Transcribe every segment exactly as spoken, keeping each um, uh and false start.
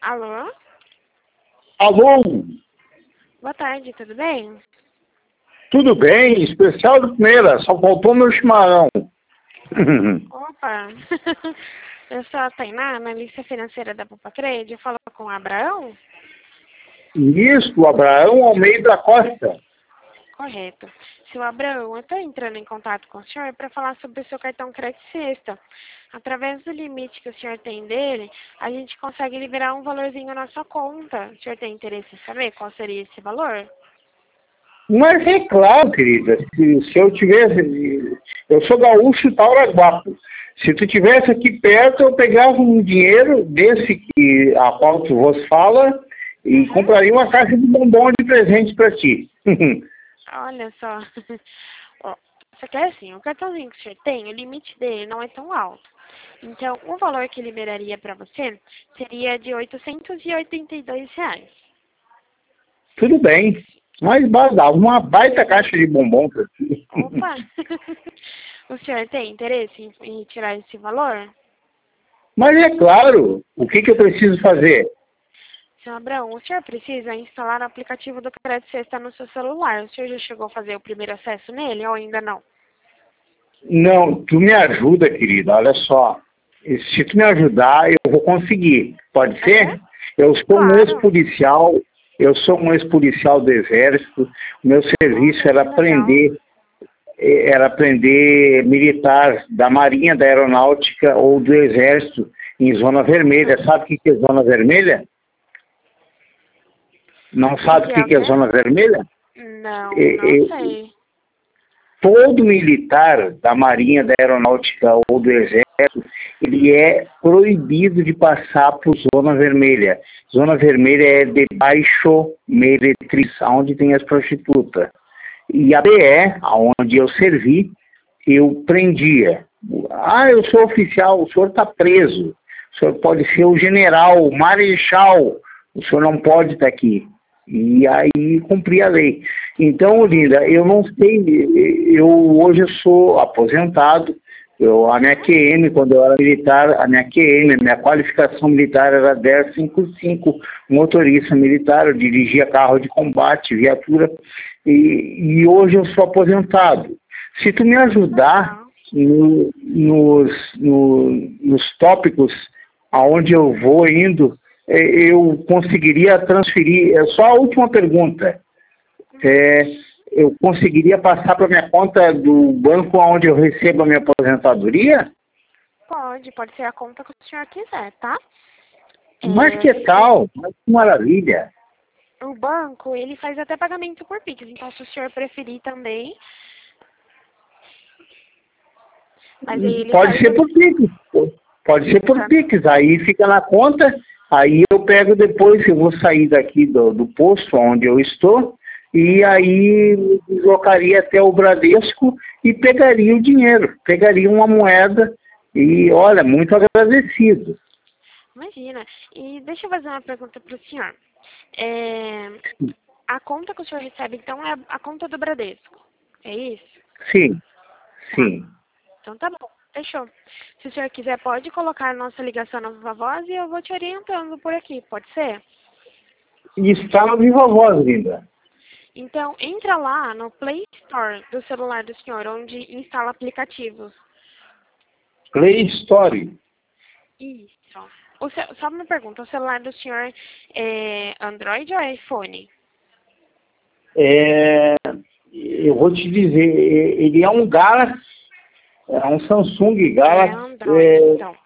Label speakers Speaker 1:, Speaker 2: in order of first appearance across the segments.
Speaker 1: Alô?
Speaker 2: Alô?
Speaker 1: Boa tarde, tudo bem?
Speaker 2: Tudo bem? Especial de primeira, só faltou meu chimarrão.
Speaker 1: Opa! Eu sou a Tainá, analista financeira da Popacred. Eu falo com o Abraão?
Speaker 2: Isso, Abraão Almeida Costa.
Speaker 1: Correto. Seu Abraão, eu estou entrando em contato com o senhor para falar sobre o seu cartão Crédito Sexta. Através do limite que o senhor tem dele, a gente consegue liberar um valorzinho na sua conta. O senhor tem interesse em saber qual seria esse valor?
Speaker 2: Mas é claro, querida, se, se eu tivesse... Eu sou gaúcho Tauraguapo. Se tu tivesse aqui perto, eu pegava um dinheiro desse que, a qual tu vos fala e
Speaker 1: Uhum.
Speaker 2: compraria uma caixa de bombom de presente para ti.
Speaker 1: Olha só. Ó, só que é assim, o cartãozinho que o senhor tem, o limite dele não é tão alto. Então, o valor que liberaria para você seria de oitocentos e oitenta e dois reais.
Speaker 2: Tudo bem, mas dava uma baita caixa de bombom para ti.
Speaker 1: Opa! O senhor tem interesse em, em tirar esse valor?
Speaker 2: Mas é claro, o que, que eu preciso fazer?
Speaker 1: Senhor Abraão, o senhor precisa instalar o aplicativo do Crédito Sexta no seu celular. O senhor já chegou a fazer o primeiro acesso nele ou ainda não?
Speaker 2: Não, tu me ajuda, querida, olha só. Se tu me ajudar, eu vou conseguir. Pode ser?
Speaker 1: Uhum.
Speaker 2: Eu sou um
Speaker 1: Claro.
Speaker 2: ex-policial, eu sou um ex-policial do Exército. O meu serviço
Speaker 1: Olha,
Speaker 2: era
Speaker 1: que legal.
Speaker 2: aprender, era aprender militar da Marinha, da Aeronáutica ou do Exército em Zona Vermelha. Sabe o que que é Zona Vermelha? Não sabe o que que é Zona Vermelha?
Speaker 1: Não,
Speaker 2: E-
Speaker 1: não
Speaker 2: e-
Speaker 1: sei.
Speaker 2: Todo militar da Marinha, da Aeronáutica ou do Exército, ele é proibido de passar por Zona Vermelha. Zona Vermelha é debaixo meretriz, onde tem as prostitutas. E a B E, onde eu servi, eu prendia. Ah, eu sou oficial, o senhor está preso. O senhor pode ser o general, o marechal, o senhor não pode estar aqui. E aí cumprir a lei. Então, linda, eu não sei, eu hoje eu sou aposentado, eu, a minha Q M, quando eu era militar, a minha Q M, a minha qualificação militar era dez cinquenta e cinco, motorista militar, eu dirigia carro de combate, viatura, e, e hoje eu sou aposentado. Se tu me ajudar no, nos, no, nos tópicos aonde eu vou indo, eu conseguiria transferir, é só a última pergunta, é, eu conseguiria passar para minha conta do banco onde eu recebo a minha aposentadoria?
Speaker 1: Pode, pode ser a conta que o senhor quiser, tá?
Speaker 2: Mas
Speaker 1: É,
Speaker 2: que tal? Mas que maravilha!
Speaker 1: o banco, ele faz até pagamento por Pix, então se o senhor preferir também, mas aí ele
Speaker 2: Pode
Speaker 1: faz
Speaker 2: ser
Speaker 1: o...
Speaker 2: por Pix, pode ser por
Speaker 1: Tá.
Speaker 2: Pix, aí fica na conta, aí eu pego depois, eu vou sair daqui do, do posto onde eu estou, e aí me deslocaria até o Bradesco e pegaria o dinheiro, pegaria uma moeda e, olha, muito agradecido.
Speaker 1: Imagina. E deixa eu fazer uma pergunta para o senhor. É, a conta que o senhor recebe, então, é a conta do Bradesco, é isso?
Speaker 2: Sim,
Speaker 1: Tá.
Speaker 2: sim.
Speaker 1: Então tá bom, fechou. Se o senhor quiser, pode colocar a nossa ligação na Viva Voz e eu vou te orientando por aqui, pode ser?
Speaker 2: E está no Viva Voz, linda.
Speaker 1: Então, entra lá no Play Store do celular do senhor, onde instala aplicativos.
Speaker 2: Play Store.
Speaker 1: Isso. O ce... Só uma pergunta, o celular do senhor é Android ou é iPhone?
Speaker 2: É, eu vou te dizer, ele é um Galaxy, é um Samsung
Speaker 1: É
Speaker 2: Galaxy.
Speaker 1: Android,
Speaker 2: É,
Speaker 1: então.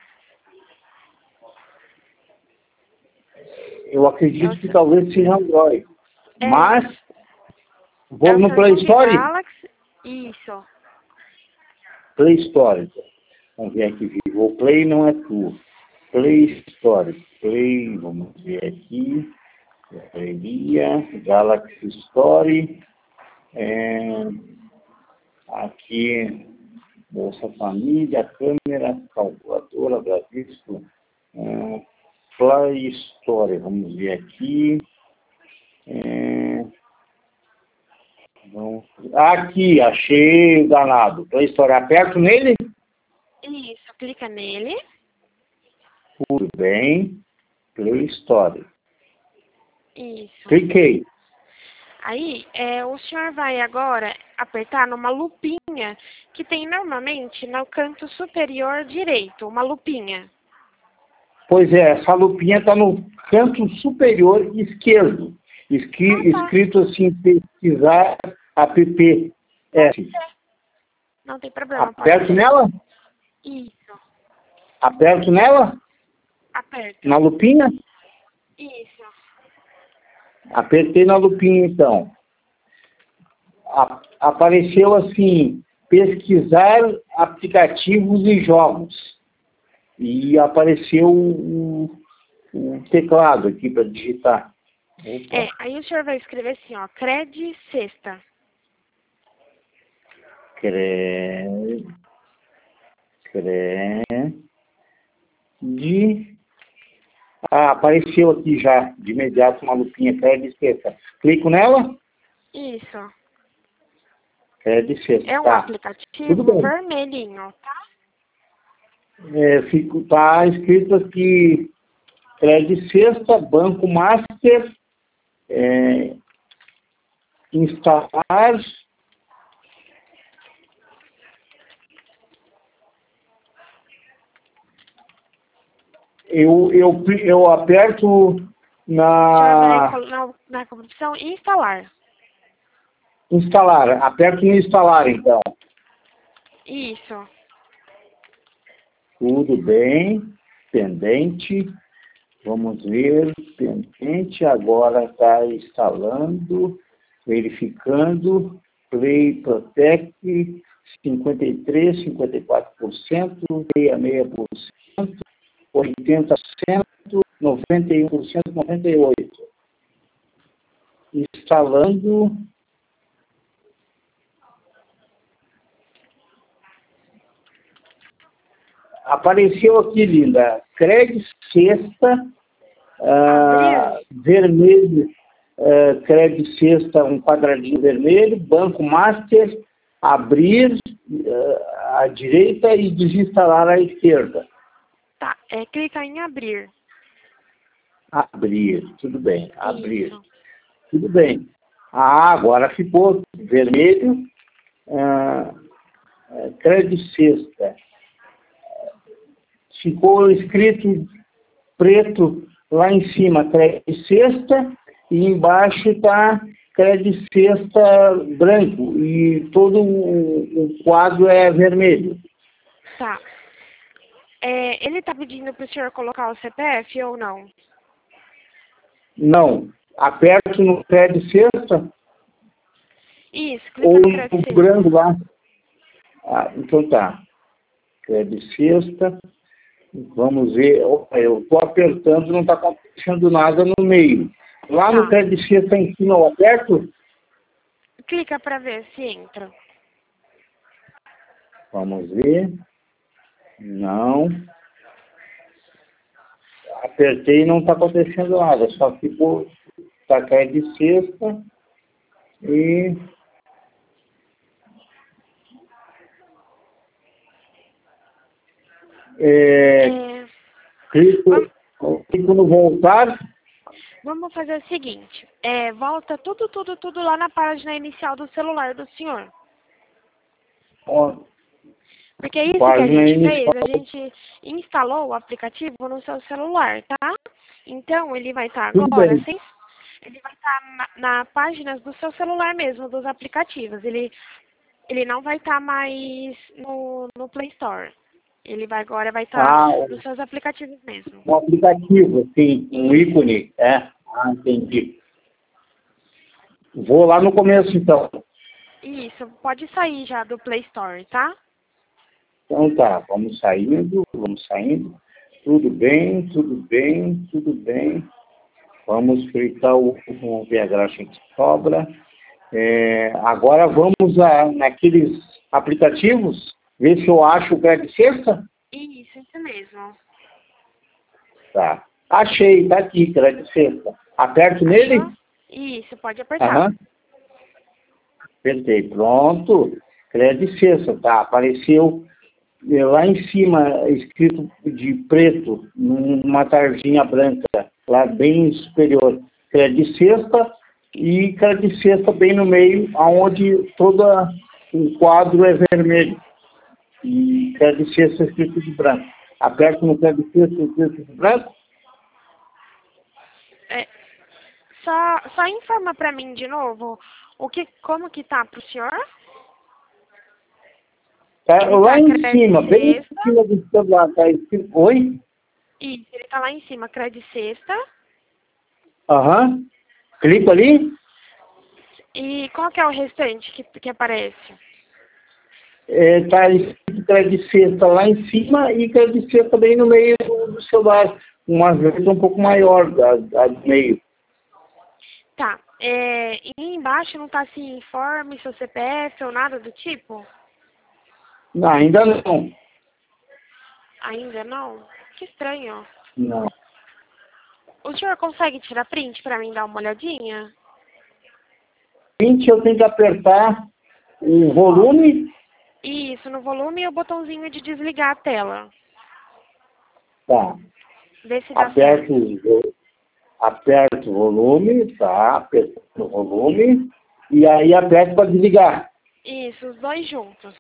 Speaker 2: eu
Speaker 1: É
Speaker 2: acredito
Speaker 1: o,
Speaker 2: que
Speaker 1: Sa-
Speaker 2: talvez seja Android.
Speaker 1: é,
Speaker 2: Mas,
Speaker 1: é
Speaker 2: vou
Speaker 1: o
Speaker 2: no Play
Speaker 1: Samsung
Speaker 2: Store?
Speaker 1: Galaxy. Isso.
Speaker 2: Play Store. Vamos ver aqui, Vivo. O Play não é tu. Play Store. Play, vamos ver aqui. Galeria, Galaxy Store. É, aqui, Bolsa Família, câmera, calculadora, Bradesco. É, Play Store. Vamos ver aqui. É, vamos, aqui, achei o danado. Play Store. Aperto nele?
Speaker 1: Isso, clica nele.
Speaker 2: Tudo bem. Play Store.
Speaker 1: Isso.
Speaker 2: Cliquei.
Speaker 1: Aí, é, o senhor vai agora apertar numa lupinha que tem normalmente no canto superior direito, uma lupinha.
Speaker 2: Pois é, essa lupinha está no canto superior esquerdo. Esqui,
Speaker 1: Ah, tá.
Speaker 2: Escrito assim, pesquisar app. É.
Speaker 1: Não tem problema.
Speaker 2: Aperto nela?
Speaker 1: Isso.
Speaker 2: Aperto nela?
Speaker 1: Aperta.
Speaker 2: Na lupinha?
Speaker 1: Isso.
Speaker 2: Apertei na lupinha, então. A, apareceu assim, pesquisar aplicativos e jogos. E apareceu o, o teclado aqui para digitar. Opa.
Speaker 1: É, aí o senhor vai escrever assim, ó, Cred Sexta.
Speaker 2: Cred... Cred... Ah, apareceu aqui já, de imediato, uma lupinha Cred Sexta. Clico nela?
Speaker 1: Isso.
Speaker 2: Cred Sexta,
Speaker 1: É um
Speaker 2: tá.
Speaker 1: aplicativo
Speaker 2: Tudo bem.
Speaker 1: vermelhinho, tá?
Speaker 2: É, fico, tá escrito aqui Cred Sexta, Banco Master, é, instalar. Eu, eu, eu aperto
Speaker 1: O senhor
Speaker 2: na
Speaker 1: vai na, na opção instalar.
Speaker 2: instalar. Aperto no instalar, então.
Speaker 1: Isso.
Speaker 2: Tudo bem. Pendente. Vamos ver. Pendente. Agora está instalando. Verificando. Play Protect. cinquenta e três, cinquenta e quatro por cento. sessenta e seis por cento. oitenta por cento. noventa e um por cento. noventa e oito por cento. Instalando. Apareceu aqui, linda, Cred Sexta, ah, vermelho, ah, Cred Sexta, um quadradinho vermelho, Banco Master, abrir ah, à direita e desinstalar à esquerda.
Speaker 1: Tá, é, clica em abrir.
Speaker 2: Abrir, tudo bem, abrir.
Speaker 1: Isso.
Speaker 2: Tudo bem. Ah, agora ficou vermelho, ah, Cred Sexta. Ficou escrito preto lá em cima, Cred Sexta, e embaixo está Cred Sexta branco, e todo o, o quadro é vermelho.
Speaker 1: Tá. É, ele tá pedindo pro senhor colocar o C P F ou não?
Speaker 2: Não. Aperto no Cred Sexta
Speaker 1: Isso, clica
Speaker 2: ou
Speaker 1: no Cred
Speaker 2: no
Speaker 1: Sexta.
Speaker 2: branco lá. Ah, então tá. Cred Sexta. Vamos ver. Opa, eu estou apertando, não está acontecendo nada no meio. Lá
Speaker 1: Tá.
Speaker 2: no Cred Sexta em cima, eu aperto?
Speaker 1: Clica para ver se entra.
Speaker 2: Vamos ver. Não. Apertei e não está acontecendo nada. Só ficou. Está Cred Sexta. E. É,
Speaker 1: É,
Speaker 2: clico,
Speaker 1: vamos,
Speaker 2: clico no voltar.
Speaker 1: vamos fazer o seguinte. É, volta tudo, tudo, tudo lá na página inicial do celular do senhor.
Speaker 2: Ó,
Speaker 1: Porque é isso que a
Speaker 2: página
Speaker 1: gente
Speaker 2: inicial.
Speaker 1: fez. A gente instalou o aplicativo no seu celular, tá? Então, ele vai estar
Speaker 2: Tudo
Speaker 1: agora,
Speaker 2: bem.
Speaker 1: sem, ele vai estar na, na página do seu celular mesmo, dos aplicativos. Ele, ele não vai estar mais no, no Play Store. Ele vai agora vai estar
Speaker 2: Ah,
Speaker 1: nos seus aplicativos mesmo.
Speaker 2: um aplicativo, sim, um
Speaker 1: Isso.
Speaker 2: ícone. É. Ah, entendi. Vou lá no começo, então.
Speaker 1: Isso, pode sair já do Play Store, tá?
Speaker 2: Então tá, vamos saindo, vamos saindo. Tudo bem, tudo bem, tudo bem. Vamos fritar o, vamos ver a graxa que sobra. É, agora vamos a, naqueles aplicativos, ver se eu acho o Cred Sexta.
Speaker 1: Isso, isso mesmo.
Speaker 2: Tá. Achei, tá aqui, Cred Sexta. Aperto nele?
Speaker 1: Achou? Isso, pode apertar.
Speaker 2: Aham. Apertei. Pronto. Cred Sexta, tá. Apareceu lá em cima, escrito de preto, numa tarjinha branca. lá bem superior. Crédito de cesta e crédito de cesta bem no meio, onde todo o quadro é vermelho. E crédito de cesta escrito de branco. Aperto no crédito de cesta escrito de branco.
Speaker 1: É, só, só informa para mim de novo o que, como que tá pro senhor?
Speaker 2: Tá
Speaker 1: Ele
Speaker 2: lá
Speaker 1: tá
Speaker 2: em
Speaker 1: crédito
Speaker 2: cima,
Speaker 1: de
Speaker 2: bem em
Speaker 1: cesta.
Speaker 2: cima do celular. Tá escrito... Oi?
Speaker 1: Isso, ele tá lá em cima, crédito de cesta.
Speaker 2: Aham. Clica ali.
Speaker 1: E qual que é o restante que, que aparece?
Speaker 2: É, tá escrito crédito de cesta lá em cima e crédito de cesta bem no meio do, do celular. Uma vez um pouco maior da, da do meio.
Speaker 1: Tá. É, e embaixo não tá assim, informe seu C P F ou nada do tipo?
Speaker 2: Não, ainda não.
Speaker 1: Ainda não? Que estranho.
Speaker 2: Não.
Speaker 1: O senhor consegue tirar print para mim dar uma olhadinha?
Speaker 2: vinte eu tenho que apertar o volume.
Speaker 1: Isso, no volume e o botãozinho de desligar a tela.
Speaker 2: Tá.
Speaker 1: Vê se dá
Speaker 2: Aperto,
Speaker 1: certo.
Speaker 2: o- aperto o volume, tá? Aperto o volume. E aí aperto para desligar.
Speaker 1: Isso, os dois juntos.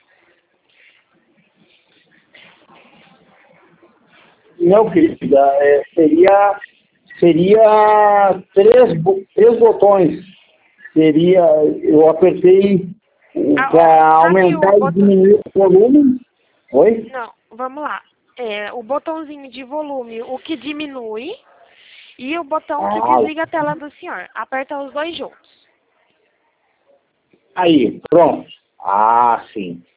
Speaker 2: Não, querida, é, seria, seria três, bo- três botões. Seria, eu apertei
Speaker 1: Ah,
Speaker 2: para
Speaker 1: ó, sabe
Speaker 2: aumentar
Speaker 1: o
Speaker 2: e
Speaker 1: botão...
Speaker 2: diminuir o volume. Oi?
Speaker 1: Não, vamos lá. É, o botãozinho de volume, o que diminui, e o botão que
Speaker 2: Ah,
Speaker 1: desliga a tela do senhor. Aperta os dois juntos.
Speaker 2: aí, pronto. Ah, sim.